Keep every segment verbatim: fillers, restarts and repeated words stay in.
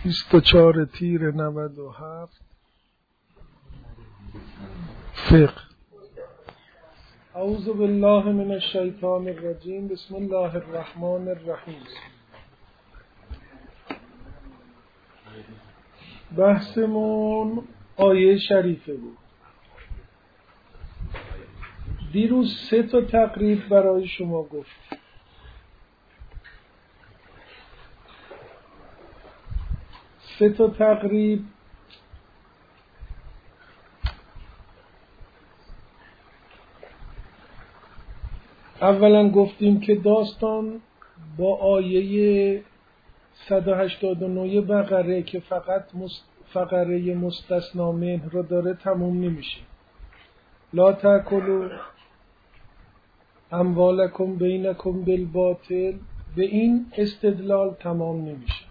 بیست و چهار تیر نود و هفت فقه. اعوذ بالله من الشیطان الرجیم. بسم الله الرحمن الرحیم. بحثمون آیه شریفه بود. دیروز سه تا تقریب برای شما گفت. سه تا تقریب اولا گفتیم که داستان با آیه صد و هشتاد و نه بقره که فقط فقره مستثنا منه رو داره تموم نمیشه. لا تأکلوا اموالکم بینکم بالباطل، به این استدلال تمام نمیشه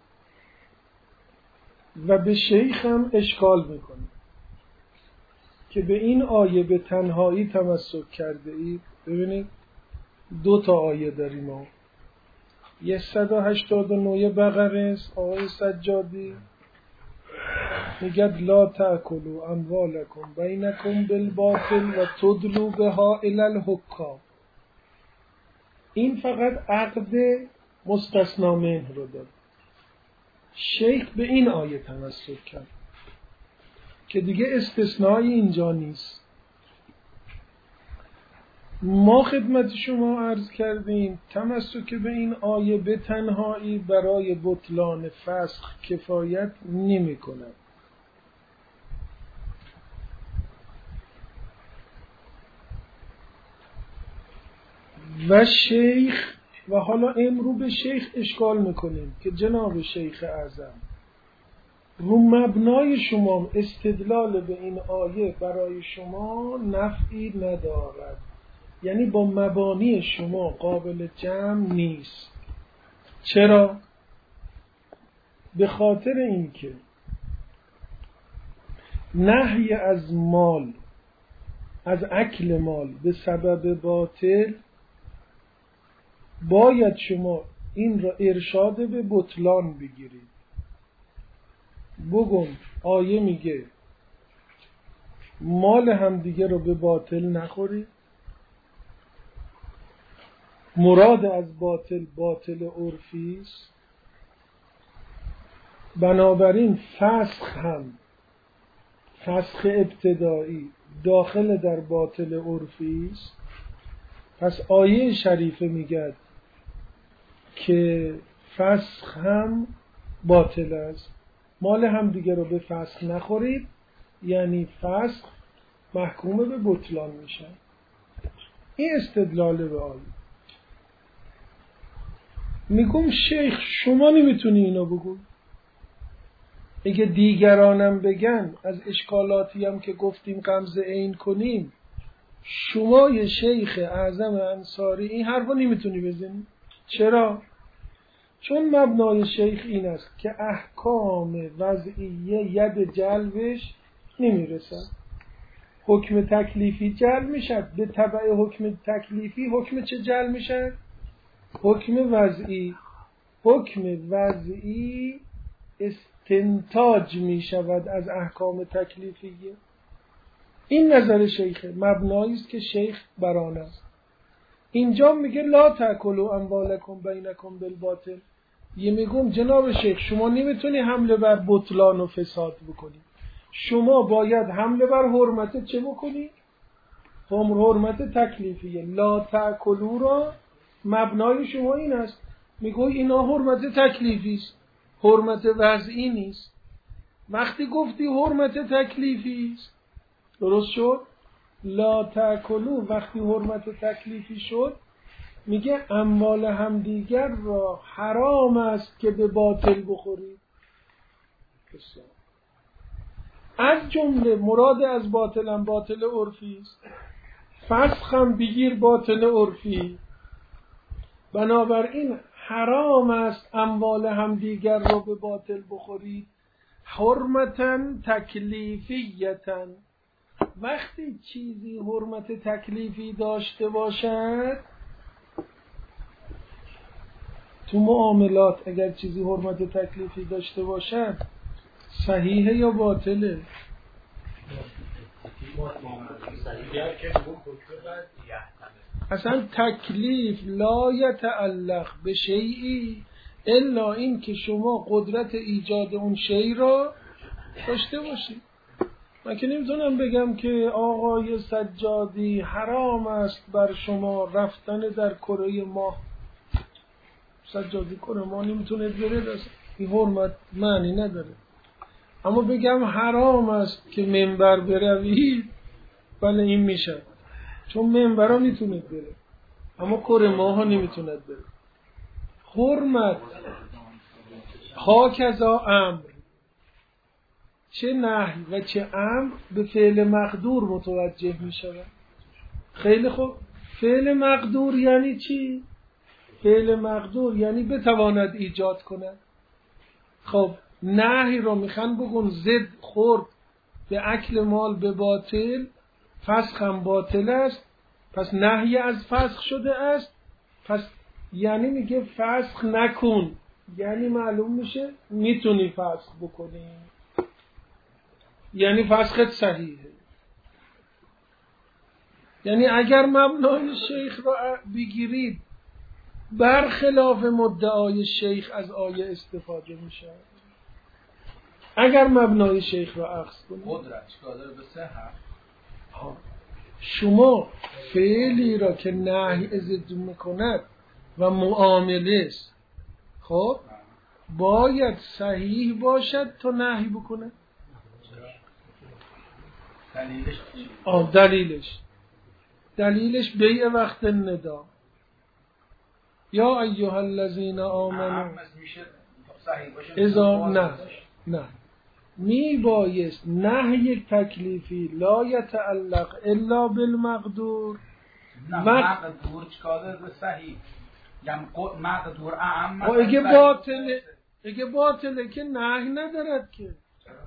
و به شیخ هم اشکال میکنه که به این آیه به تنهایی تمسک کرده اید. ببینید دو تا آیه داریم ما. یه صد و هشتاد و نه بقره است، آقای سجادی میگد لا تأکلوا اموالکم بینکم بالباطل و تدلوا بها الی الحکام. این فقط عقد مستثنا منه رو داره. شیخ به این آیه تمسک کرد که دیگه استثنایی اینجا نیست. ما خدمت شما عرض کردیم تمسک به این آیه به تنهایی برای بطلان فسخ کفایت نمی کند. و شیخ و حالا امرو به شیخ اشکال میکنیم که جناب شیخ اعظم رو مبنای شما استدلال به این آیه برای شما نفعی ندارد، یعنی با مبانی شما قابل جمع نیست. چرا؟ به خاطر اینکه نهی از مال، از اکل مال به سبب باطل، باید شما این را ارشاد به بطلان بگیرید. بگم آیه میگه مال همدیگه رو به باطل نخورید. مراد از باطل باطل عرفی است. بنابراین فسخ هم فسخ ابتدایی داخل در باطل عرفی است. پس آیه شریفه میگه که فسخ هم باطل است. مال هم دیگه رو به فسخ نخورید، یعنی فسخ محکوم به بطلان میشه. این استدلال به آیه. میگم شیخ شما نمیتونی اینو بگو. اگه دیگرانم بگن از اشکالاتی هم که گفتیم غمزه عین کنیم، شما یه شیخ اعظم انصاری این حرفو نمیتونی بزنی. چرا؟ چون مبنای شیخ این است که احکام وضعیه ید جلبش نمیرسن. حکم تکلیفی جلب میشد، به تبع حکم تکلیفی حکم چه جلب میشد؟ حکم وضعی. حکم وضعی استنتاج میشود از احکام تکلیفیه. این نظر شیخه، مبنایی است که شیخ بران است. اینجا میگه لا تأکلوا اموالکم بینکم بالباطل. یه میگم جناب شیخ شما نمیتونی حمله بر بطلان و فساد بکنی. شما باید حمله بر حرمت چه بکنی؟ هم حرمت تکلیفیه. لا تأکلوا را مبنای شما این است. میگه اینا حرمت تکلیفی است، حرمت وضعی نیست. وقتی گفتی حرمت تکلیفی است، درست شد؟ لا تأکلوا وقتی حرمت تکلیفی شد، میگه اموال همدیگر را حرام است که به باطل بخورید. از جمله مراد از باطل هم باطل عرفی است. فسخ هم بگیر باطل عرفی. بنابراین حرام است اموال همدیگر را به باطل بخورید. حرمتاً تکلیفیتاً. وقتی چیزی حرمت تکلیفی داشته باشد، تو معاملات اگر چیزی حرمت تکلیفی داشته باشد صحیحه یا باطله؟ اصلا تکلیف لا یتعلق به شیئی الا این که شما قدرت ایجاد اون شیء را داشته باشید. من که نمیتونم بگم که آقای سجادی حرام است بر شما رفتن در کره ماه. سجادی کره ماه نمیتونه بره، دست این حرمت معنی نداره. اما بگم حرام است که منبر بروید، بله این میشه، چون منبر ها میتونه بره اما کره ماه ها نمیتونه بره. حرمت هاکذا امر، چه نهی و چه امر به فعل مقدور متوجه می شود. خیلی خوب، فعل مقدور یعنی چی؟ فعل مقدور یعنی بتواند ایجاد کند. خب نهی رو میخوان بگن زد خورد به اکل مال به باطل، فسخ هم باطل است، پس نهی از فسخ شده است، پس یعنی میگه فسخ نکن، یعنی معلوم میشه میتونی فسخ بکنی، یعنی فسخت صحیحه. یعنی اگر مبنای شیخ را بگیرید برخلاف مدعای شیخ از آیه استفاده میشه. اگر مبنای شیخ را اخذ کنید قدرت قادر به صحت، شما فعلی را که نهی ضد میکند و معامله است، خب باید صحیح باشد تا نهی بکنه. دلیلش چی؟ آه دلیلش دلیلش بیع وقت ندا. یا ایها الذین آمنوا اذا نه نه می بایست نهی تکلیفی لا یتعلق الا بالمقدور. نه مقدور چکار به صحیح، یعنی مقدور اعم. اگه باطله اگه باطله که نهی ندارد که،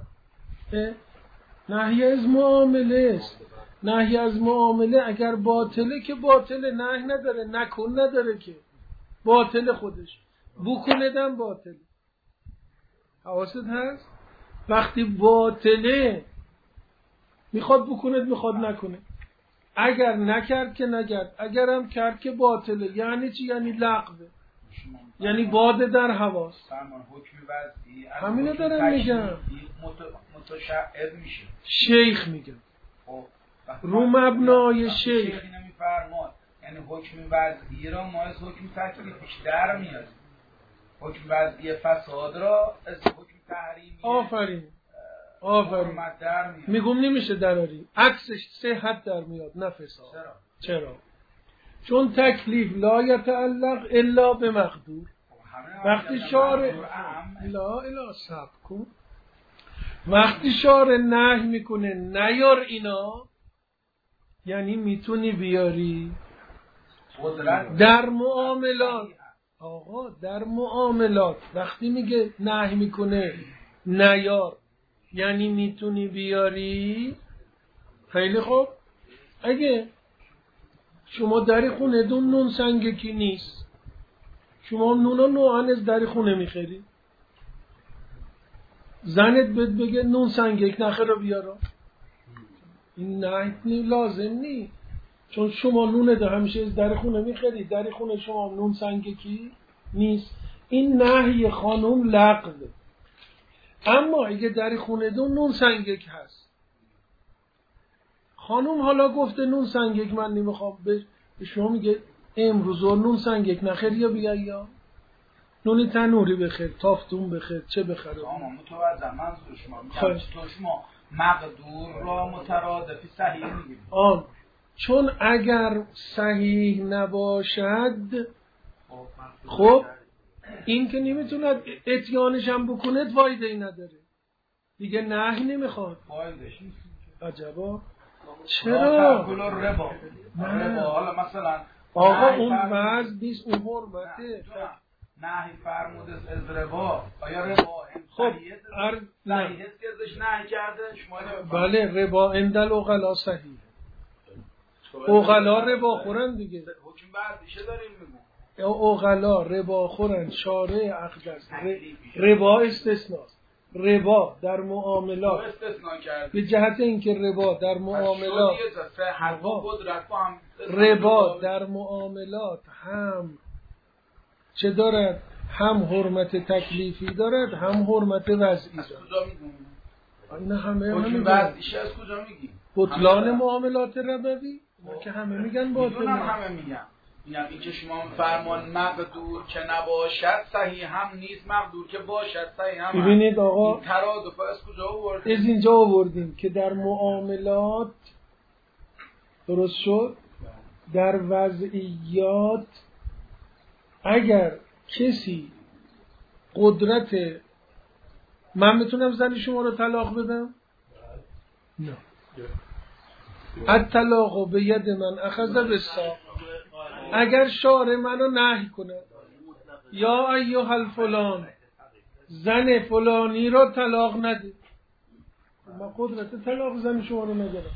نهی از معامله است. نهی از معامله اگر باطله که باطله، نهی نداره، نکن نداره که، باطل خودش، بکندم باطله. حواست هست؟ وقتی باطله میخواد بکند میخواد نکنه، اگر نکرد که نکرد، اگرم کرد که باطله. یعنی چی؟ یعنی لغوه، یعنی باد در هواست. همینو دارم میگم، متشعب میشه. شیخ میگم رو مبنای شیخ نمیفرماد، یعنی حکم وضعی را ما از حکم تکلیفیش در میاریم، حکم وضعی فساد را از حکم تحریمی آفرین آفرین میگم نمیشه دراری، عکسش صحت در میاد نه فساد. چرا؟ چرا؟ چون تکلیف لا یتعلق الا به مقدور. وقتی شارع لا اله صبر کن، وقتی شارع نهی میکنه نیار اینا، یعنی میتونی بیاری. در معاملات آقا در معاملات وقتی میگه نهی میکنه نیار، یعنی میتونی بیاری. خیلی خوب، اگه شما در خونه دون نون سنگکی نیست، شما نون نوعان از در خونه میخری، زنت بهت بگه نون سنگک نخرا بیارا، این نهی لازم نی، چون شما نونه ده همیشه از در خونه میخری، در خونه شما نون سنگکی نیست، این نهی خانم لغوه. اما اگه در خونه دون نون سنگک هست، خانم حالا گفته نون سنگک من نمیخوام، به شما میگه امروز نون سنگک نخری یا بیایی، یا نونی تنوری بخیر، تافتون بخیر، چه بخره. اما متوجه منظور شما میگم تو شما مقدور را مترادفی صحیح میگیم. آن چون اگر صحیح نباشد، خب این که نمیتوند اتیانش هم بکنه فایده ای نداره دیگه، نهی نمیخواد. فایدهش نیست. عجبا چرا؟ ربا ربا حالا مثلا آقا اون وضع نیست، اون حرمته. نهی فرموده از ربا، آیا ربا خب صحیح است که ازش نهی کرده؟ شما بله ربا اندل اغلا صحیح، اغلا ربا خورن دیگه. حکم بعدیشه داریم میگم. اوغلا ربا خورن، شارع اقدس ربا استثناست. ربا در معاملات به جهت اینکه ربا در معاملات ربا در معاملات هم چه دارد؟ هم حرمت تکلیفی دارد، هم حرمت وضعی دارد. اینا همه همه وضعیش از کجا میگی؟ بطلان معاملات ربوی که همه میگن باطله. همه میگن اینم این که شما فرمان مقدور که نباشد صحیح هم نیست، مقدور که باشد صحیح هم. ببینید آقا این ترادف از کجا آوردیم؟ از اینجا آوردیم که در معاملات درست شد، در وضعیات اگر کسی قدرت من میتونم زن شما رو طلاق بدم؟ نه. الطلاق به ید من اخذ بالساق. اگر شارع منو نهی کنه یا ایها الفلان زن فلانی رو طلاق نده، من قدرت طلاق زن شما رو ندارم.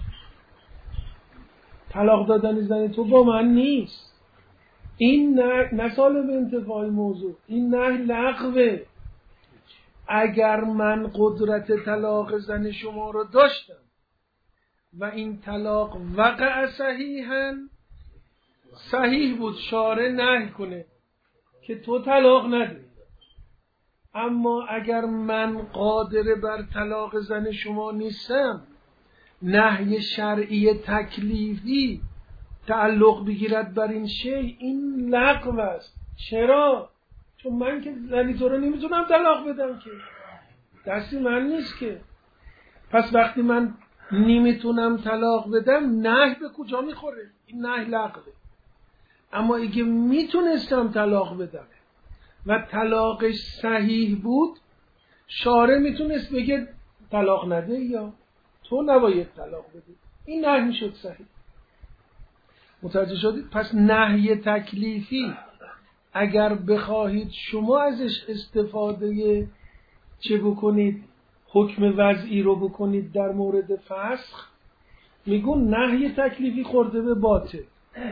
طلاق دادن زن تو با من نیست. این نه نسال به انتفاع موضوع، این نه لغوه. اگر من قدرت طلاق زن شما رو داشتم و این طلاق وقع صحیحاً، صحیح بود شارع نهی کنه که تو طلاق نده. اما اگر من قادر بر طلاق زن شما نیستم، نهی شرعی تکلیفی تعلق بگیرد بر این شی، این لغو است. چرا؟ چون من که زنی تو رو نمیتونم طلاق بدم که، دستی من نیست که. پس وقتی من نمیتونم طلاق بدم، نهی به کجا میخوره؟ این نهی لغوه. اما اگه میتونستم طلاق بدم و طلاقش صحیح بود، شارع میتونست بگه طلاق نده یا تو نباید طلاق بدی. این نهی شد صحیح. متوجه شدید؟ پس نهی تکلیفی اگر بخواهید شما ازش استفاده چه بکنید، حکم وضعی رو بکنید در مورد فسخ، میگون نهی تکلیفی خورده به باطل،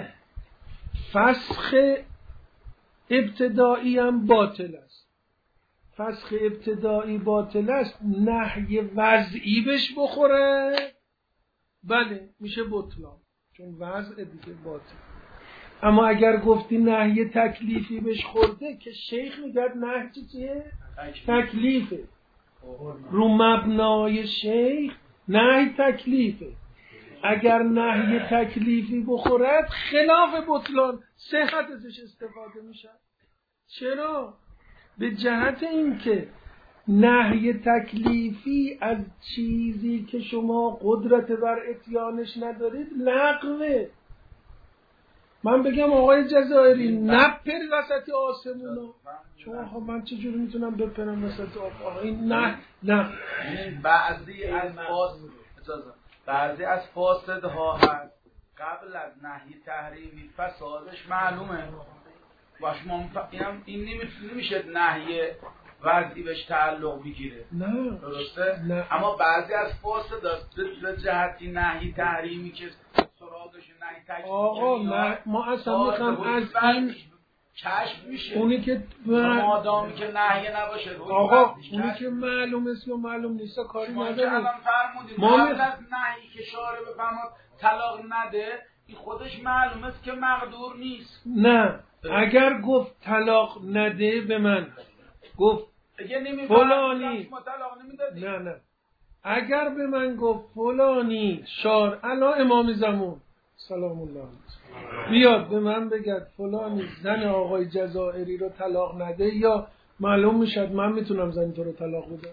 فسخ ابتدایی هم باطل است. فسخ ابتدایی باطل است، نهی وضعی بهش بخوره بله میشه بطلان، چون وضع دیگه باطل. اما اگر گفتی نهی تکلیفی بهش خورده، که شیخ میگه نهی چیه؟ تکلیفه. رو مبنای شیخ نهی تکلیفه. اگر نهی تکلیفی بخورد خلاف بطلان، صحت ازش استفاده میشه. چرا؟ به جهت اینکه نهی تکلیفی از چیزی که شما قدرت بر اتیانش ندارید لغوه. من بگم آقای جزائری نپر وسط آسمونو، شما من چجوری میتونم بپرم وسط آسمون؟ این نه نه بعضی از فاسد بعضی از فاسدها هست قبل از نهی تحریمی فسادش معلومه و شما اینم این نمیشه نهی وضعی بهش تعلق بگیره. نه درسته؟ نه. اما بعضی از فاسد است به جهتی نهی تحریمی که سراغش نهی تکلیفی آقا نه، ما اصلا میخوام از این کشف میشه اونی که مادامی که نهی نباشه. آقا اونی که معلوم است یا معلوم نیست کاری نداره. ما قبل از نهی که شارع بفرماد طلاق نده، این خودش معلوم است که مقدور نیست. نه اگر گفت طلاق نده به من گفت فلانی، نه نه اگر به من گفت فلانی شار الا امام زمان سلام الله علیه بیاد به من بگد فلانی زن آقای جزائری رو طلاق نده، یا معلوم میشد من میتونم زن تو رو طلاق بدم.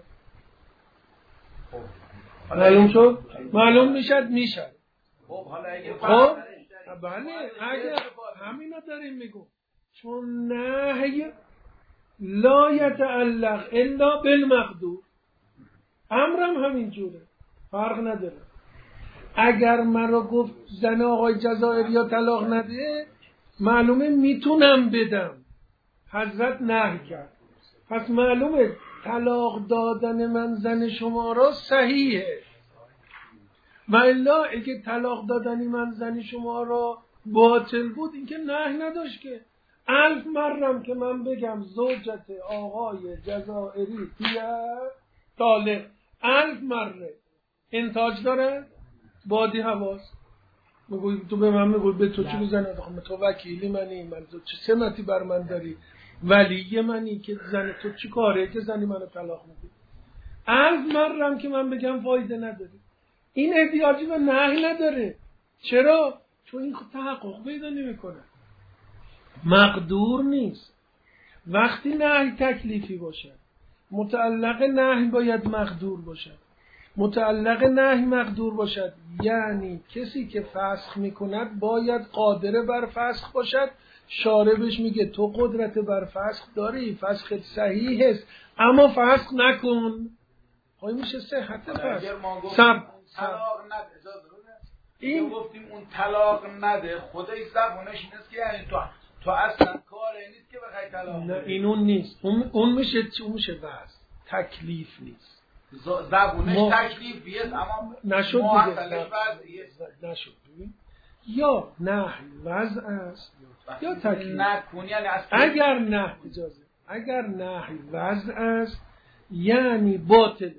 معلوم شد؟ معلوم میشد میشد. خب حالا اگه خب بله اگر همینا داریم میگم، چون نهی لا یتعلق الا بالمقدور، امرم همین جوره، فرق نداره. اگر من رو گفت زن آقای جزائری یا طلاق نده، معلومه میتونم بدم، حضرت نهی کرد، پس معلومه طلاق دادن من زن شما را صحیحه. و الا اگه طلاق دادنی من زن شما را باطل بود، این که نهی نداشت که. الف مرم که من بگم زوجت آقای جزائری دیه طالق، الف مره انتاج داره بادی حواس. میگوی تو به من میگوی به تو چی بزنه؟ تو وکیلی منی، من تو چه سمتی بر من داری؟ ولی منی که زن تو چی کاره که زنی منو طلاق میدی؟ الف مرم که من بگم فایده نداری. این احتیاجی به نهی نداره. چرا؟ چون این تحقق پیدا نمیکنه، مقدور نیست. وقتی نهی تکلیفی باشه، متعلق نهی باید مقدور باشد. متعلق نهی مقدور باشد یعنی کسی که فسخ میکند باید قادر بر فسخ باشد. شاربش میگه تو قدرت بر فسخ داری، فسخت صحیح است، اما فسخ نکن. های میشه صحت فسخ. سب طلاق نده، اجازه بده. این گفتیم اون طلاق نده خودش زبونش اینست که یعنی تو تو اصلا کاری نیست که بخوای طلاق نه این اون نیست. اون اون میشه اون میشه وضع تکلیف نیست. زبونش ما... تکلیفیه اما نشد دیگه نشد. ببین یا نه وضع است یا تکلیف. نکن یعنی اگر نه اجازه اگر نه وضع است یعنی باطله،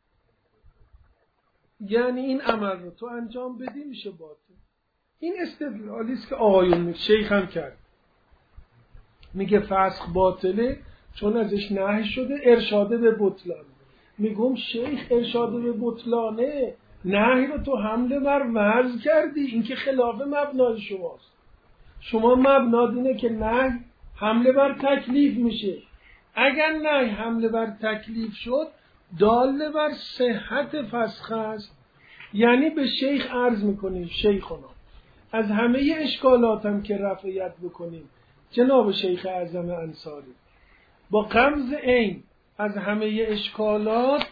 یعنی این عمل رو تو انجام بدی میشه باطل. این استدلالی است که آقایون شیخ هم کرد، میگه فسخ باطله چون ازش نهی شده، ارشاده به بطلان. میگم شیخ ارشاده به بطلانه، نهی رو تو حمله بر وضع کردی، این که خلاف مبنای شماست. شما مبناد اینه که نهی حمله بر تکلیف میشه. اگر نهی حمله بر تکلیف شد داله بر صحت فسخ است. یعنی به شیخ عرض میکنیم شیخنا از همه اشکالاتم که رفعیت بکنیم، جناب شیخ اعظم انصاری با غمز عین از همه اشکالات،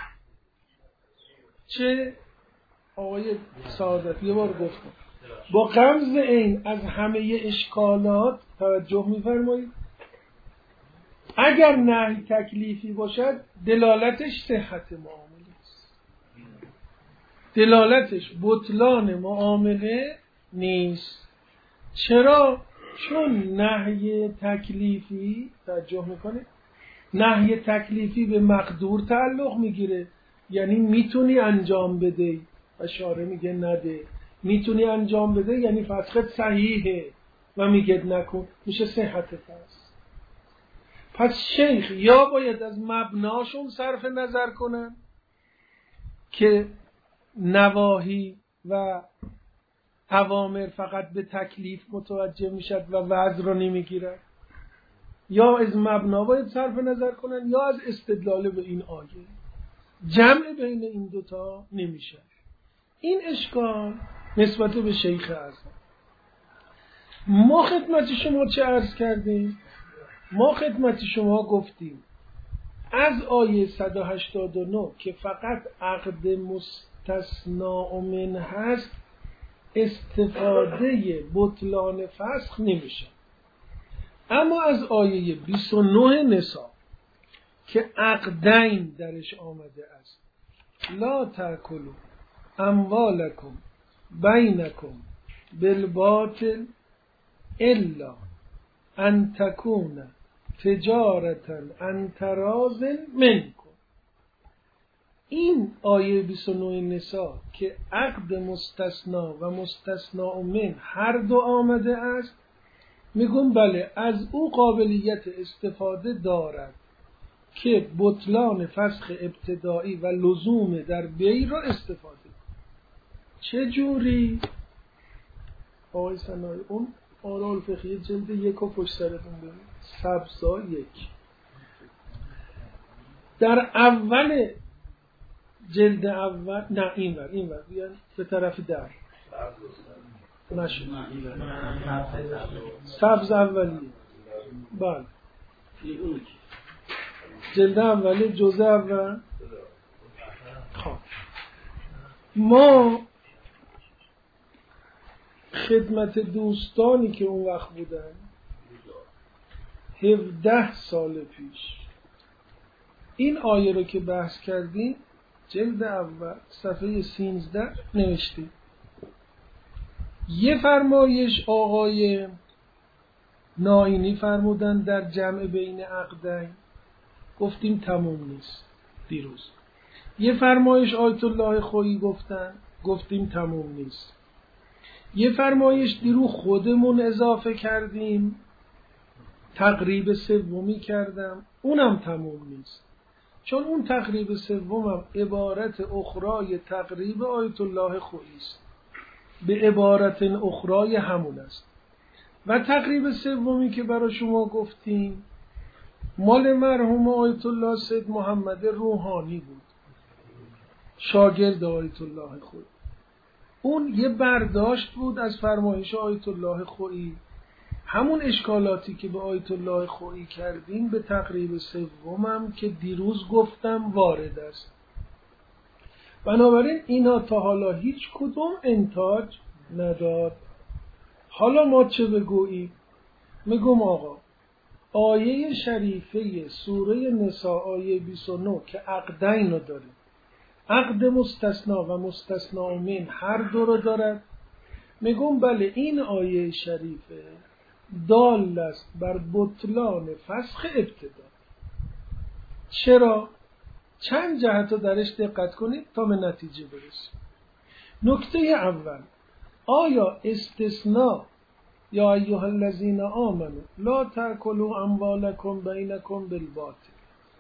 چه آقای سعادت یه بار گفتم، با غمز عین از همه اشکالات توجه میفرمایید. اگر نهی تکلیفی باشد دلالتش صحت معامله است، دلالتش بطلان معامله نیست. چرا؟ چون نهی تکلیفی توجه میکنه، نهی تکلیفی به مقدور تعلق میگیره، یعنی میتونی انجام بده، اشاره میگه نده، میتونی انجام بده یعنی فسخت صحیحه و میگه نکن، میشه صحت فسخ. پس شیخ یا باید از مبناشون صرف نظر کنن که نواهی و اوامر فقط به تکلیف متوجه میشد و وضع رو نمیگیرد، یا از مبنا باید صرف نظر کنن یا از استدلال به این آیه. جمع بین این دوتا نمیشه. این اشکال نسبت به شیخ اعظم. ما خدمت شما چه عرض کردیم؟ ما خدمت شما گفتیم از آیه صد و هشتاد و نه که فقط عقد مستثنا من هست استفاده بطلان فسخ نمیشه. اما از آیه بیست و نه نساء که عقدین درش آمده است، لا تأکلوا اموالکم بینکم بالباطل الا ان تکون تجارتا عن تراض منکم. این آیه بیست و نه نساء که عقد مستثنا و مستثنا من هر دو آمده است، میگم بله از او قابلیت استفاده دارد که بطلان فسخ ابتدایی و لزوم در بی را استفاده. چه جوری؟ آقای سنایی اون آرال فقهی جلد یک و پشت سرتون ببینید، سبزا یک. در اول جلد اول، نه این ور این ور بیان به طرف در نشد، سبز اولی بله جلد اولی جزء اول. خب ما خدمت دوستانی که اون وقت بودن هفده سال پیش این آیه رو که بحث کردیم جلد اول صفحه سیزده نوشتیم. یه فرمایش آقای نائینی فرمودن در جمع بین عقدین، گفتیم تموم نیست دیروز. یه فرمایش آیت الله خویی گفتن، گفتیم تموم نیست. یه فرمایش دیروز خودمون اضافه کردیم، تقریب سومی کردم، اونم تموم نیست، چون اون تقریب سومم عبارت اخرای تقریب آیت الله خویی است، به عبارت اخرای همون است. و تقریب سومی که برای شما گفتیم مال مرحوم آیت الله سید محمد روحانی بود، شاگرد آیت الله خویی. اون یه برداشت بود از فرمایش آیت الله خویی، همون اشکالاتی که به آیت الله خویی کردیم به تقریب سومم که دیروز گفتم وارد است. بنابراین اینا تا حالا هیچ کدوم انتاج نداد. حالا ما چه بگوییم؟ میگم آقا آیه شریفه سوره نساء آیه بیست و نه که عقدین رو داره، عقد مستثنا و مستثنا من هر دو رو دارد، میگم بله این آیه شریفه دال است بر بطلان فسخ ابتدا. چرا؟ چند جهت رو درش دقت کنید تا به نتیجه برسید. نکته اول، آیا استثناء یا ایها الذین آمنوا لا تأکلوا اموالکم بینکم بالباطل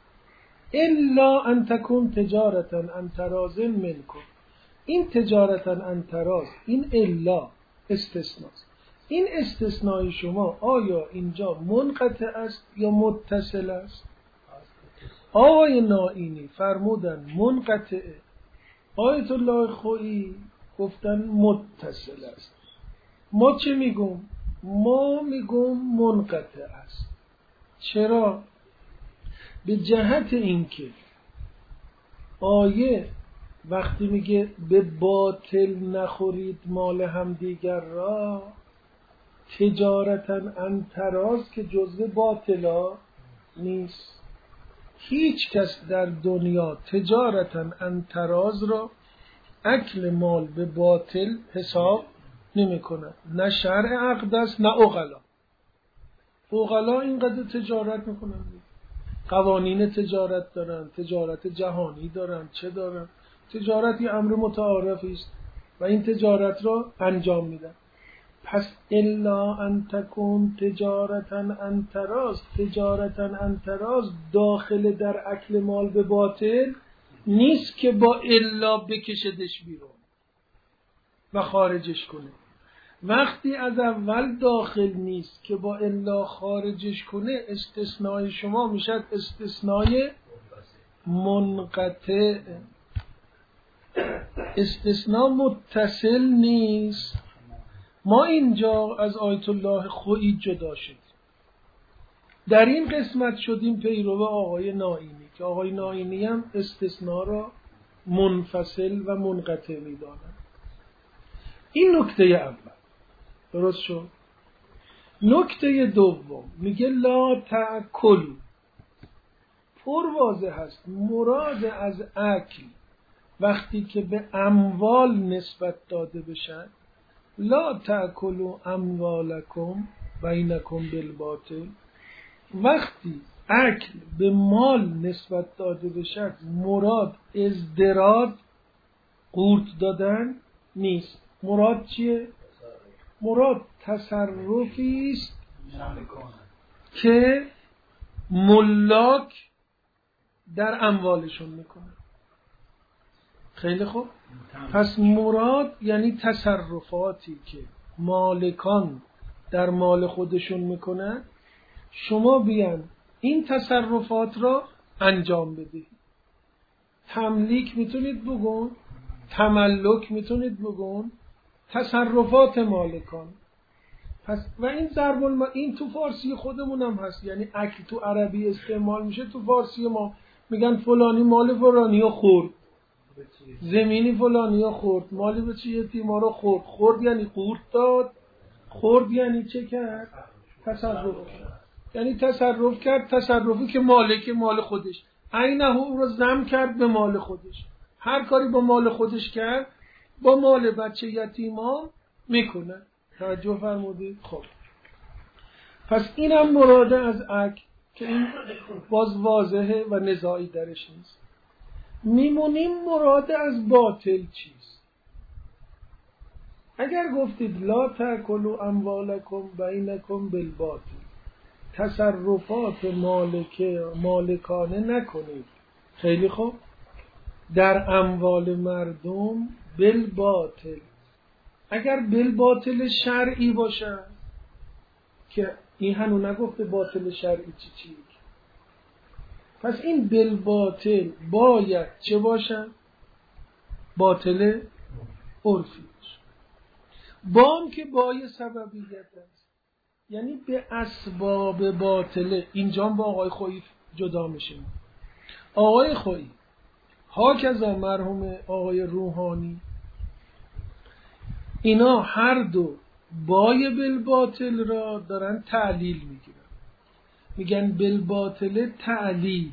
الا ان تکون تجارتا عن تراض منکم، این تجارتا عن تراض، این الا استثناء. این استثناء شما آیا اینجا منقطع است یا متصل است؟ آقای نائینی فرمودن منقطعه، آیت الله خویی گفتن متصل است. ما چه میگم؟ ما میگم منقطع است. چرا؟ به جهت اینکه آیه وقتی میگه به باطل نخورید مال هم دیگر را، تجارتا عن تراض که جزء باطلا نیست. هیچ کس در دنیا تجارتا عن تراض را اکل مال به باطل حساب نمی کنه. نه شرع عقد است نه عقلا. عقلا اینقدر تجارت میکنن، قوانین تجارت دارن، تجارت جهانی دارن، چه دارن؟ تجارت یه امر متعارفی است و این تجارت را انجام میدن. پس الا ان تکون تجارتا عن تراض، تجارتا عن تراض داخل در اکل مال به باطل نیست که با الا بکشدش بیرون و خارجش کنه. وقتی از اول داخل نیست که با الا خارجش کنه، استثنای شما میشد استثنای منقطع. استثناء متصل نیست. ما اینجا از آیت الله خویی جدا شد، در این قسمت شدیم پیرو آقای نائینی که آقای نائینی هم استثناء را منفصل و منقطع می‌دانند. این نکته اول درست شد. نکته دوم میگه لا تأکل، پر واضح هست مراد از اکل وقتی که به اموال نسبت داده بشن، لا تأکلوا اموالکم بینکم بالباطل، وقتی اکل به مال نسبت داده بشد مراد ازدراج قورت دادن نیست. مراد چیه؟ مراد تصرفی است که ملاک در اموالشون میکنن. خیلی خوب. پس مراد یعنی تصرفاتی که مالکان در مال خودشون میکنن، شما بیان این تصرفات را انجام بدهید. تملیک میتونید بگون، تملک میتونید بگون، تصرفات مالکان. پس و این ضرب الم... این تو فارسی خودمون هم هست، یعنی اکل تو عربی استعمال میشه، تو فارسی ما میگن فلانی مال فلانی ها خورد، زمینی فلانی ها خورد، مالی به چه یتیما رو خورد. خورد یعنی قورت داد، خورد یعنی چه کرد؟ تصرف کرد. یعنی تصرف کرد، تصرفی که مالک مال خودش، عینه او رو ضم کرد به مال خودش. هر کاری با مال خودش کرد با مال بچه یتیما میکنه. توجه فرمودید؟ خب پس اینم مراده از عقل که این باز واضحه و نزاعی درش نیست. میمونیم مراده از باطل چیست؟ اگر گفتید لا تأکلوا اموالکم بینکم بالباطل، تصرفات مالکه مالکانه نکنید، خیلی خوب، در اموال مردم بالباطل. اگر بالباطل شرعی باشه، که این هنو نگفته باطل شرعی چی چی، پس این بالباطل باید چه باشه؟ باطل عرفی باشه. بام که بای سببیت است، یعنی به اسباب باطله. اینجا با آقای خویی جدا میشه. آقای خویی هاکذا مرحوم آقای روحانی، اینا هر دو بای بالباطل را دارن تعلیل میگیرن، میگن بالباطل تعلیل.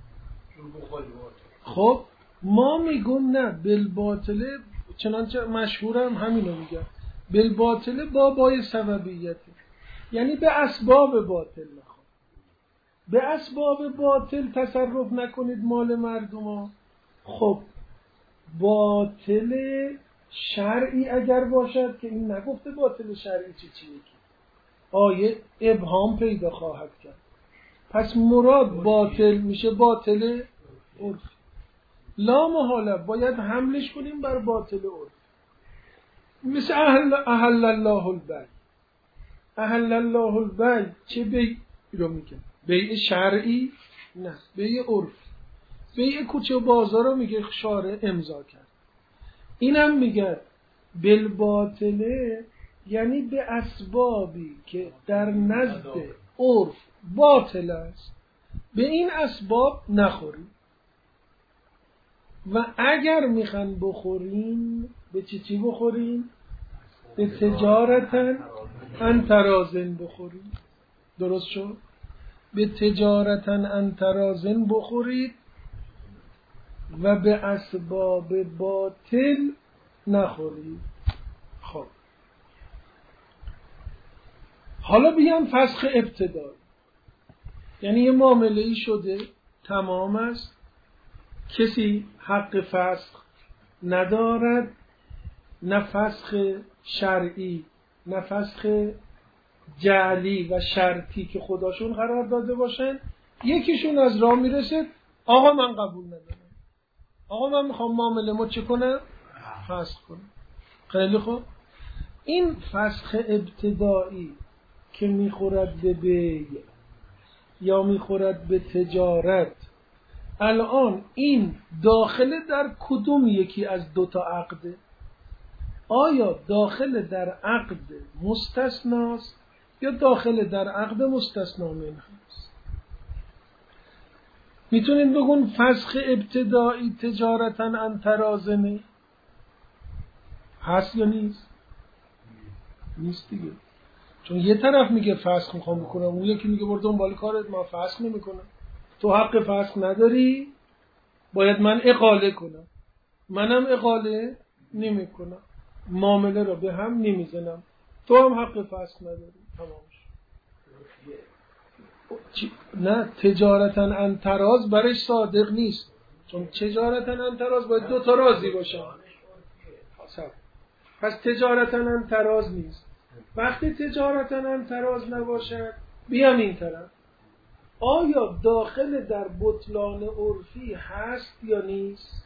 خب ما میگم نه، بالباطل چنانچه مشهورم همینو میگن، بالباطل با بای سببیته، یعنی به اسباب باطل نخواه، به اسباب باطل تصرف نکنید مال مردم ها. خب باطل شرعی اگر باشد، که این نگفته باطل شرعی چی چیه، آیه ابهام پیدا خواهد کرد. پس مراد باطل میشه باطل عرفی. لا محاله باید حملش کنیم بر باطل عرفی. مثل احل, احل الله البیع. احل الله البیع چه بیع رو میگه؟ بیع شرعی؟ نه، بیع عرفی. بیع کوچه و بازار رو میگه شارع امضا کرد. اینم میگه بالباطله، یعنی به اسبابی که در نزد عرف باطل است، به این اسباب نخوریم. و اگر میخوان بخوریم به چی چی بخوریم؟ به تجارتاً عن تراضٍ بخوریم. درست شد؟ به تجارتاً عن تراضٍ بخورید و به اسباب باطل نخورید. خب حالا بیام فسخ ابتدایی، یعنی یه معامله ای شده تمام است، کسی حق فسخ ندارد، نه فسخ شرعی نه فسخ جعلی و شرطی که خداشون قرار داده باشن. یکیشون از راه میرسه، آقا من قبول ندارم، آقا من میخوام معامله ما چه کنم؟ فسخ کنم. خیلی خوب، این فسخ ابتدایی که میخورد به بیع یا میخورد به تجارت، الان این داخل در کدوم یکی از دوتا عقده؟ آیا داخل در عقد مستثناست یا داخل در عقد مستثنا منه هست؟ میتونید بگون فسخ ابتدایی تجارتا عن تراضٍ هست یا نیست؟ نیست دیگه، چون یه طرف میگه فسخ میخوام بکنم، اون یکی میگه برو دنبال کارت، ما فسخ نمیکنم. تو حق فسخ نداری، باید من اقاله کنم، منم اقاله نمیکنم، معامله رو به هم نمیزنم، تو هم حق فسخ نداری، تمامش. نه، تجارتا عن تراض برش صادق نیست، چون تجارتا عن تراض باید دو تا راضی باشن. پس تجارتا عن تراض نیست. وقتی تجارتا عن تراض نباشد، بیام این طرف، آیا داخل در بطلان عرفی هست یا نیست؟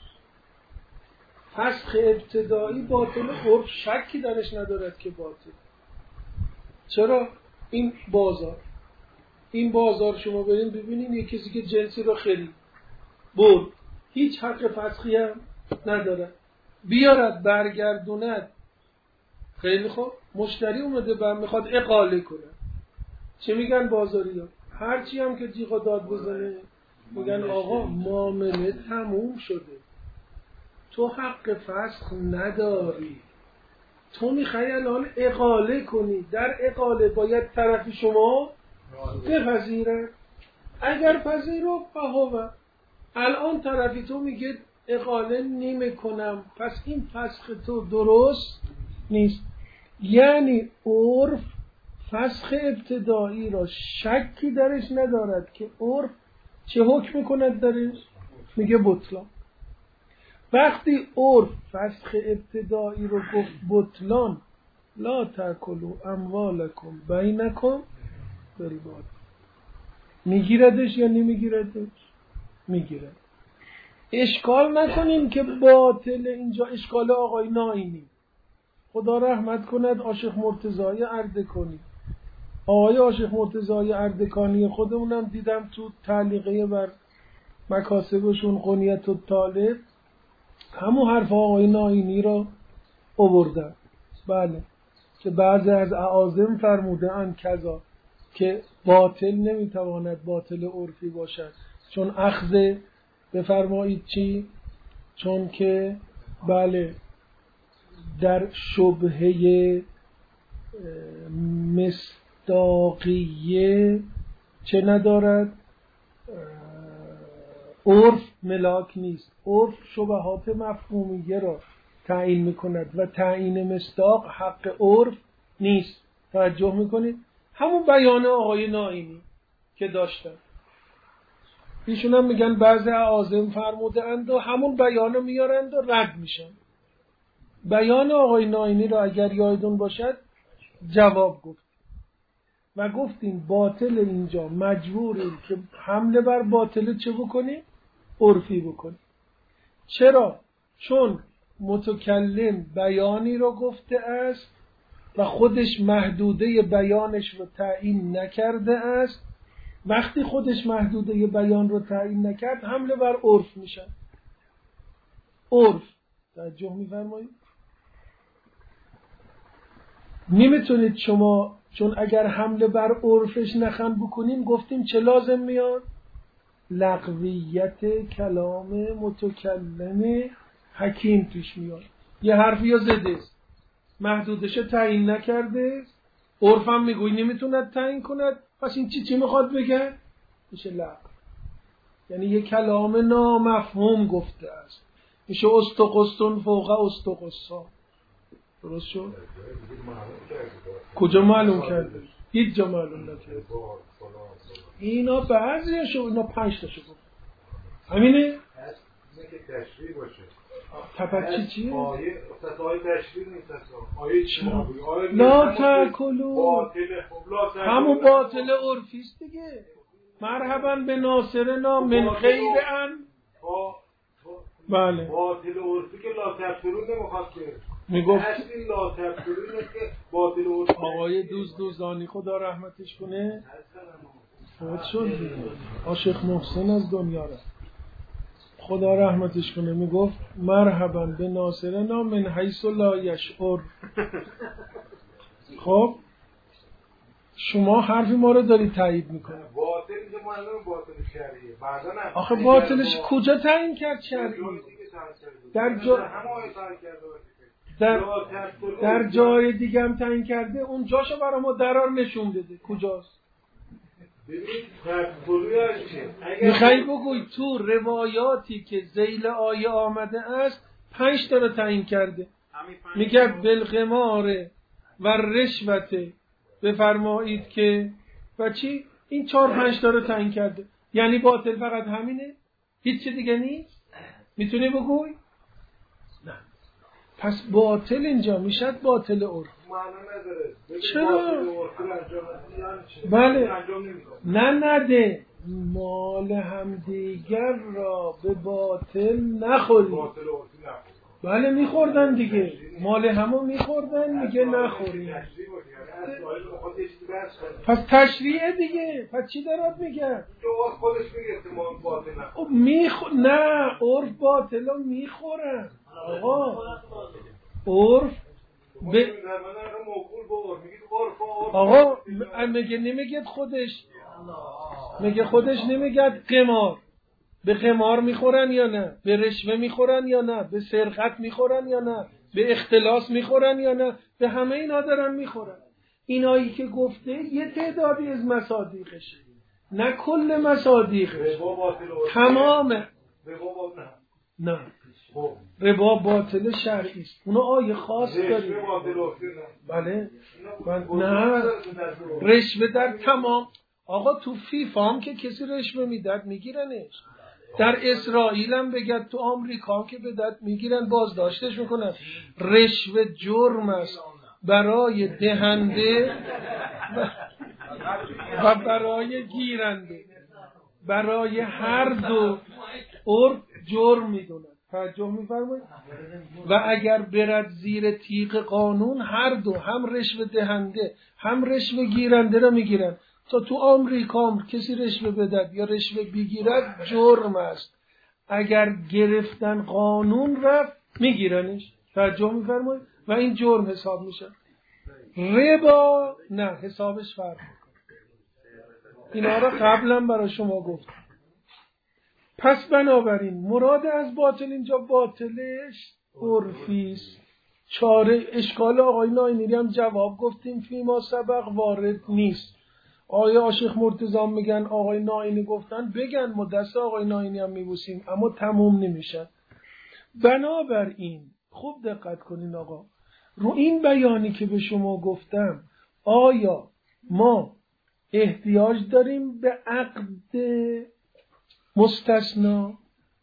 فسخ ابتدایی باطل عرف شکی درش ندارد که باطل. چرا؟ این بازار این بازار شما برین ببینین، یک کسی که جنسی رو خرید برد، هیچ حق فسخی هم نداره، بیارد برگردوند، خیلی خوب، مشتری اومده بر میخواد اقاله کنه، چه میگن بازاری ها؟ هرچی هم که جیغ و داد بزنه میگن آقا معامله تموم شده، تو حق فسخ نداری، تو میخوای الان اقاله کنی، در اقاله باید طرف شما بپذیره، اگر پذیرو فهو، الان طرفی تو میگه اقاله نمی کنم، پس این فسخ تو درست نیست. یعنی عرف فسخ ابتدایی را شکی درش ندارد که عرف چه حکم کند درش؟ میگه بطلان. وقتی عرف فسخ ابتدایی رو گفت بطلان، لا تاکلوا اموالکم بینکم بالباطل، میگیردش یا نمیگیردش؟ میگیرد. اشکال نکنیم که باطل، اینجا اشکال آقای ناینی، خدا رحمت کند، عاشق مرتضای اردکانی. آقای عاشق مرتضای اردکانی خودمونم دیدم تو تعلیقه بر مکاسبشون غنیت الطالب همون حرف آقای ناینی را آوردن. بله، که بعضی از اعاظم فرموده اند کذا که باطل نمیتواند باطل عرفی باشد، چون اخذ بفرمایید چی؟ چون که بله در شبهه مصداقیه چه ندارد؟ عرف ملاک نیست. عرف شبهات مفهومیه را تعیین میکند و تعیین مصداق حق عرف نیست. توجه میکنید؟ همون بیان آقای ناینی که داشتن، ایشون هم میگن بعضی اعاظم فرموده اند و همون بیانو میارند و رد میشن. بیان آقای ناینی را اگر یادتون باشد جواب گفت و گفتیم باطل اینجا مجبوریم که حمله بر باطل چه بکنیم؟ عرفی بکنیم. چرا؟ چون متکلم بیانی را گفته است و خودش محدوده بیانش رو تعیین نکرده است. وقتی خودش محدوده بیان رو تعیین نکرد حمله بر عرف میشن. عرف، توجه می‌فرمایید؟ نمیتونید شما، چون اگر حمله بر عرفش نخن بکنیم گفتیم چه لازم میاد؟ لغویت کلام متکلم حکیم پیش میاد. یه حرفی یا زده است، محدودش تعیین نکرده، عرفم میگوی نمیتوند تعیین کند، پس این چی چی میخواد بگه؟ میشه لغو. یعنی یه کلام نامفهوم گفته است. میشه استقستون فوق استقصا. درست شد؟ کجا معلوم کرده؟ هیچ جا معلوم نکرده. اینا بعضیشو، اینا پنج تاشو گفت. همینه؟ اینه که تشریح باشه. تپچی چیه؟ آیه آیه تشریح نیست اصلا. آیه چی نبود؟ لا تاکلوا. همون باطل عرفی است دیگه. مرحبا به ناصرنا من غیر ان. بله. باطل عرفی که لا تاکلوا نمیخواد که. میگفت اصلی لا تاکلوا که باطل عرفی. آقای دوز دوزانی خدا رحمتش کنه فوت شد دیگه. عاشق محسن از دنیا رفت. خدا رحمتش کنه میگفت مرحبا به ناصرنا من حیث لا یشعر. خب شما حرف ما رو داری تایید میکنه. باطل اینجا معلومه باطل شرعیه. بعدا نه. آخه باطلش کجا تعیین کرد شرعی؟ در جا در در جای دیگه هم تعیین کرده. اون جاشو برای ما درار نشون بده. کجاست؟ میخوای بگوی تو روایاتی که ذیل آیه آمده است پنج تا رو تعیین کرده. میگه بالقمار و رشوت بفرمایید که و چی؟ این چهار پنج تا رو تعیین کرده. یعنی باطل فقط همینه؟ هیچ چیز دیگه نیست؟ میتونی بگوی؟ نه. پس باطل اینجا میشد باطل عرف. چرا؟ بله. نه نده مال همدیگر را به باطل نخوری. بله میخوردن دیگه، مال همو میخوردن، میگه نخوری. پس تشریعه دیگه. پس چی دارد میگه؟ خودش میگه ما باطل نخوریم. میخ... نه عرف باطل ها میخورن آقا. عرف ب... آقا میگه نمیگه خودش، میگه خودش نمیگه قمار. به قمار میخورن یا نه؟ به رشوه میخورن یا نه؟ به سرقت میخورن یا نه؟ به اختلاس میخورن یا نه؟ به همه اینا دارن میخورن. اینایی که گفته یه تعدادی از مصادیقشه، نه کل مصادیقش، تمامه. نه، ربا باطل شرعی است. اونا آیه خاص داریم. بله. نه، رشوه در تمام. آقا تو فیفا هم که کسی رشوه میداد میگیرنش. در اسرائیل هم بگد، تو آمریکا هم که بدد میگیرن، بازداشتش میکنن. رشوه جرم است برای دهنده و برای گیرنده. برای هر دو عرف جرم میدونن. توجه میفرمایید؟ و اگر برد زیر تیغ قانون، هر دو، هم رشوه دهنده هم رشوه گیرنده را میگیرن. تا تو آمریکا هم کسی رشوه بدد یا رشوه بگیرد جرم است. اگر گرفتن قانون رفت میگیرنش. توجه میفرمایید؟ و این جرم حساب میشه. ربا نه، حسابش فرق میکنه. اینا را قبلا برای شما گفتم. پس بنابراین مراد از باطل اینجا باطلش عرفی است. چاره اشکال آقای ناینی هم جواب گفتیم فیما سبق وارد نیست. آقای عاشق مرتضی میگن آقای ناینی گفتن، بگن ما دست آقای ناینی هم میبوسیم، اما تموم نمیشن. بنابراین خوب دقت کنین آقا، رو این بیانی که به شما گفتم، آیا ما احتیاج داریم به عقد مستثنا؟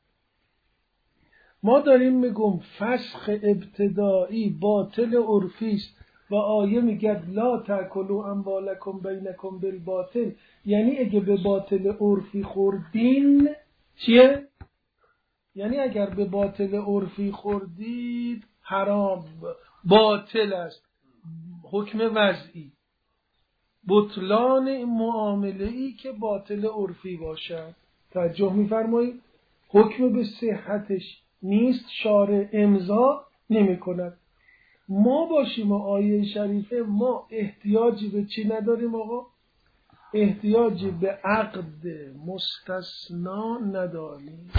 ما داریم میگم فسخ ابتدایی باطل عرفی است و آیه میگه لا تاکلوا اموالکم بینکم بالباطل، یعنی اگه به باطل عرفی خوردین چیه؟ یعنی اگر به باطل عرفی خوردید حرام، باطل است. حکم وضعی، بطلان معامله‌ای که باطل عرفی باشد. توجه می‌فرمایید؟ حکم به صحتش نیست، شارع امضا نمی‌کند. ما باشیم و آیه شریفه، ما احتیاجی به چی نداریم آقا؟ احتیاجی به عقد مستثنا نداریم.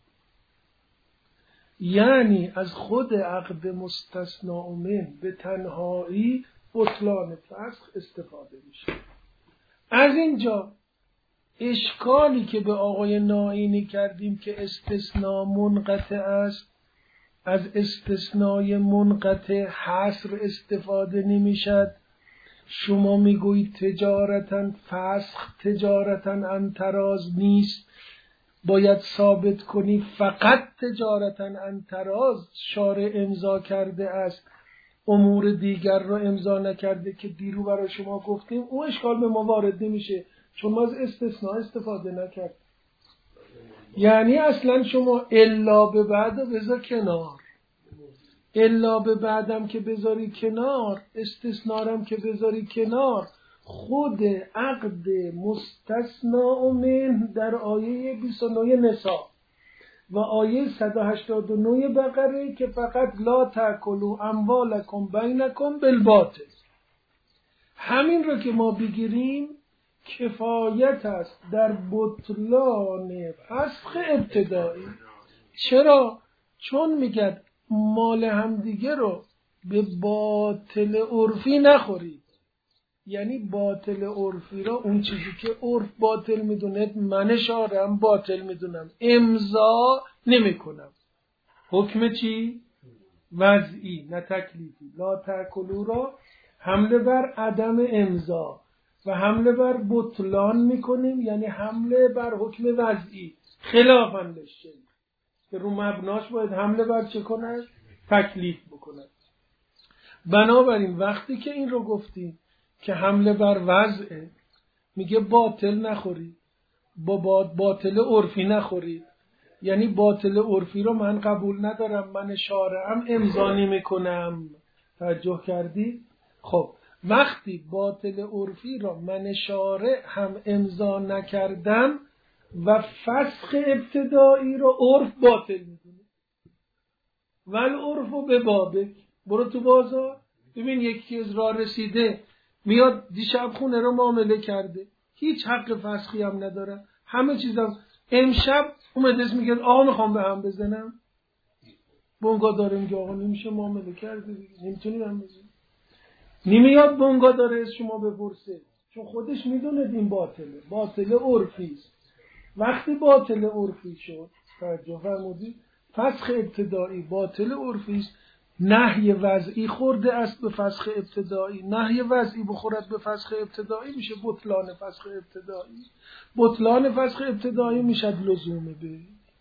یعنی از خود عقد مستثنا من به تنهایی بطلان فسخ استفاده میشه. از اینجا اشکالی که به آقای ناینی کردیم که استثناء منقطع است، از استثنای منقطع حصر استفاده نمیشد. شما میگویید تجارتا فسخ تجارتا انتراز نیست، باید ثابت کنی فقط تجارتا انتراز شارع امضا کرده است، امور دیگر رو امضا نکرده که دیرو برای شما گفتیم. اون اشکال به ما وارد نمیشه چون ما از استثناء استفاده نکرد. یعنی اصلا شما الا به بعد بذار کنار، الا به بعدم که بذاری کنار، استثنارم که بذاری کنار، خود عقد مستثنا من در آیه بیست و نه نساء و آیه صد و هشتاد و نه بقره که فقط لا تاکلوا اموالکم بینکم بالباطل، همین رو که ما بگیریم کفایت است در بطلان فسخ ابتدایی. چرا؟ چون میگه مال همدیگه رو به باطل عرفی نخورید. یعنی باطل عرفی را، اون چیزی که عرف باطل میدونه من شارعم باطل میدونم، امضا نمی کنم. حکم چی؟ وضعی نه تکلیفی. لا تاکلوا را حمله بر عدم امضا و حمله بر بطلان میکنیم، یعنی حمله بر حکم وضعی خلافاً للشیء که رو مبناش باید حمله بر چه کنه؟ تکلیف بکنه. بنابراین وقتی که این رو گفتیم که حمله بر وضعه، میگه باطل نخورید، با باطل عرفی نخورید. یعنی باطل عرفی رو من قبول ندارم، من شارعم امضا نمی‌کنم. توجه کردی؟ خب وقتی باطل عرفی را من شارع هم امضا نکردم و فسخ ابتدایی رو عرف باطل می‌کنه. ول عرفو به بابک، برو تو بازار ببین یکی از راه رسیده میاد دیشب خونه رو معامله کرده، هیچ حق فسخی هم نداره، همه چیزم امشب اومده میگه آقا میخوام به هم بزنم، بونگا داره میگه آقا نمیشه معامله کرده، نمیتونی به هم بزنی. نمیاد بونگا داره از شما بپرسه، چون خودش میدونه این باطله، باطل عرفی است. وقتی باطل عرفی شد توجه فرمودید، فسخ ابتدایی باطل عرفی است. نهی وضعی خورده است به فسخ ابتدایی، نهی وضعی بخورد به فسخ ابتدایی میشه بطلان فسخ ابتدایی. بطلان فسخ ابتدایی میشد لزوم به.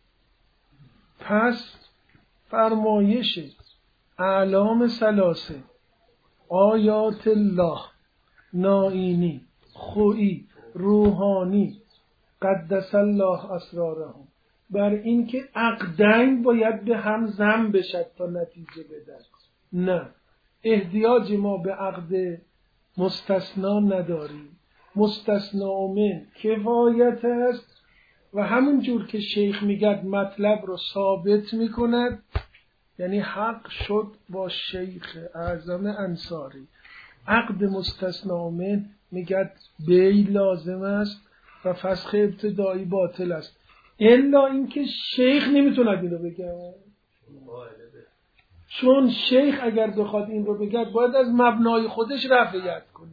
پس فرمایش اعلام ثلاثه، آیات الله، نائینی، خویی، روحانی، قدس الله اسرارهم، بر این که عقدین باید به هم ضم بشد تا نتیجه بدن. نه، احتیاج ما به عقد مستثنا نداریم. مستثنا من کفایت است و همون جور که شیخ میگد مطلب رو ثابت میکند، یعنی حق شد با شیخ اعظم انصاری. عقد مستثنا من میگد بی لازم است و فسخ ابتدایی باطل است، الا اینکه شیخ نمیتوند این رو بگه. چون شیخ اگر بخواد این رو بگه باید از مبنای خودش رفعیت کنه.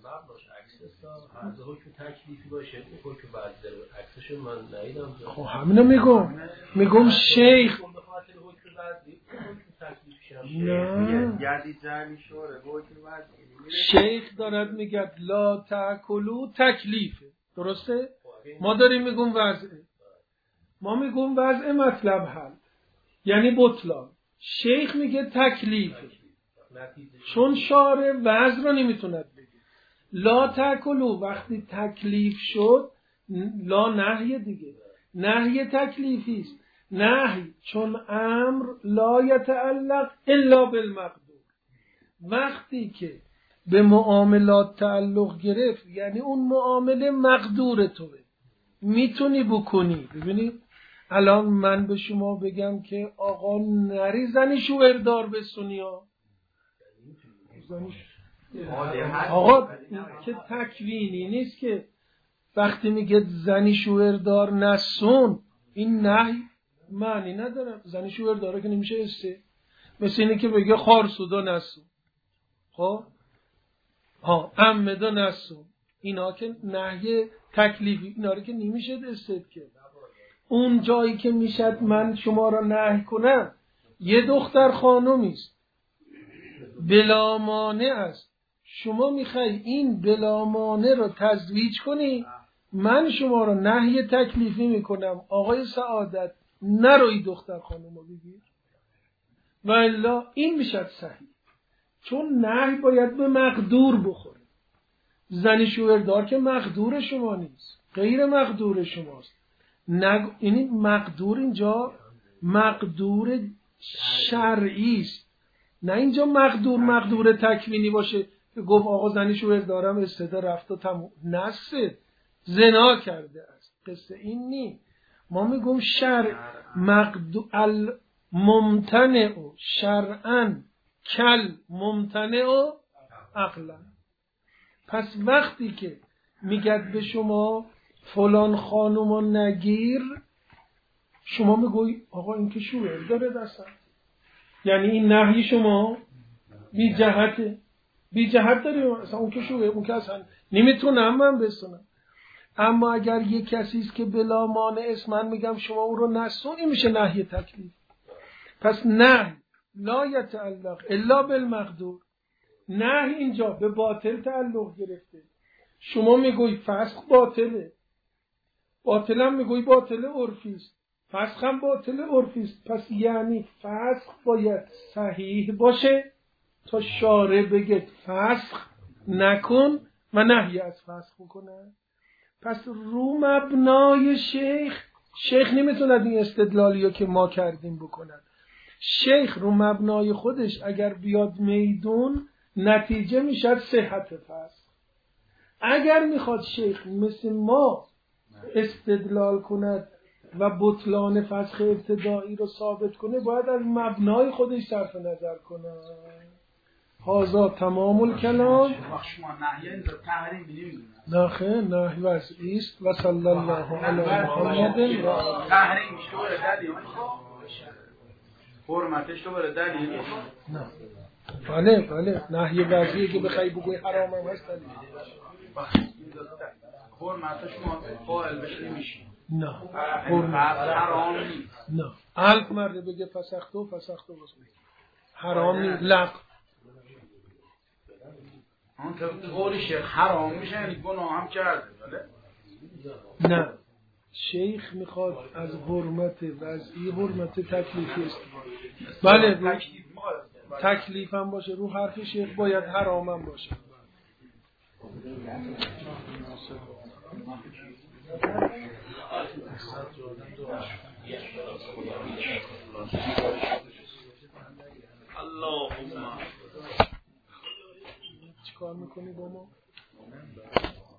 از حکم تکلیفی باشه، حکم بعد عکسش من ندیدم. خب همینو میگم میگم شیخ نه شیخ دارد میگه لا تاکلوا تکلیفه، درسته؟ ما داریم میگم وضعه، ما میگم وضع مطلب حل یعنی بطلان. شیخ میگه تکلیفه، چون شارع وضع رو نمیتوند بگه. لا تاکلوا وقتی تکلیف شد، لا نهی دیگه، نهی تکلیفی است. نهی چون امر لا یتعلق الا بالمقدور، وقتی که به معاملات تعلق گرفت یعنی اون معامله مقدور توه، میتونی بکنی. ببینید الان من به شما بگم که آقا نری زنی شوهردار بسونی ها، آقا که تکوینی نیست که وقتی میگه زنی شوهردار نسون، این نهی معنی نداره. زنی شوهرداره که نمیشه استه، مثل اینه که بگه خارسودا نسون، خب ها امدا نسون، اینا که نهی تکلیفی، اینا رو که نمیشه استد که. اون جایی که میشد من شما را نهی کنم، یه دختر خانومی است بلا مانع است، شما میخوای این بلا مانع رو تزویج کنی، من شما را نهی تکلیفی میکنم آقای سعادت نروی دختر خانوم رو بگیر، و الا این میشد صحیح. چون نهی باید به مقدور بخوره. زنی شوهردار که مقدور شما نیست، غیر مقدور شماست. نگ... یعنی مقدور اینجا مقدور شرعی است، نه اینجا مقدور مقدور تکوینی باشه که گفت آقا زنی شوهردارم استدا رفت و تموم نسه زنا کرده است. قصه این نی. ما میگم شرع مقدور الممتنع شرعا کل ممتنع عقلا. پس وقتی که میگد به شما فلان خانومو نگیر، شما میگوی آقا این که شوهر داره دستم، یعنی این نهی شما بی جهته، بی جهت داری، اصلا اون که شوهر، اون که اصلا نمیتونم من بسونم. اما اگر یک کسی است که بلا مانع است، من میگم شما اون رو نسون، این میشه نهی تکلیف. پس نهی لا یتعلق الا بالمقدور، نهی اینجا به باطل تعلق گرفته. شما میگوی فسخ باطله، باطلم میگوی باطل عرفی است، فسخ هم باطل عرفی است. پس یعنی فسخ باید صحیح باشه تا شارع بگه فسخ نکن و نهی از فسخ بکنه. پس رو مبنای شیخ، شیخ نمیتوند این استدلالیو که ما کردیم بکنن. شیخ رو مبنای خودش اگر بیاد میدون، نتیجه میشد صحت فسخ. اگر میخواد شیخ مثل ما استدلال کند و بطلان فسخ ابتدایی رو ثابت کنه، باید از مبنای خودش صرف نظر کنه. هذا تمام الکلام. شما نهی این تحریم نمیدونید. نه خیر، نهی وضعی است. و صلی الله علی محمد. تحریم شو دلیل حرمتش تو بره دلیل. نه بله بله، نهی وضعی که بخوای بگوی حرام هم هست دلیل. حرمتش ما فاعل بشه نمیشه. نه حرمت حرام نیست. نه الف مرده بگه فسختو فسختو باز بگه حرام نیست. لغو اون که طوری شیخ حرام میشه یعنی گناه هم کرده. نه شیخ میخواد از حرمت وضعی حرمت تکلیفی استفاده. بله رو تکلیف هم باشه رو حرف شیخ باید حرام هم باشه. اللهم چیکار میکنی با ما؟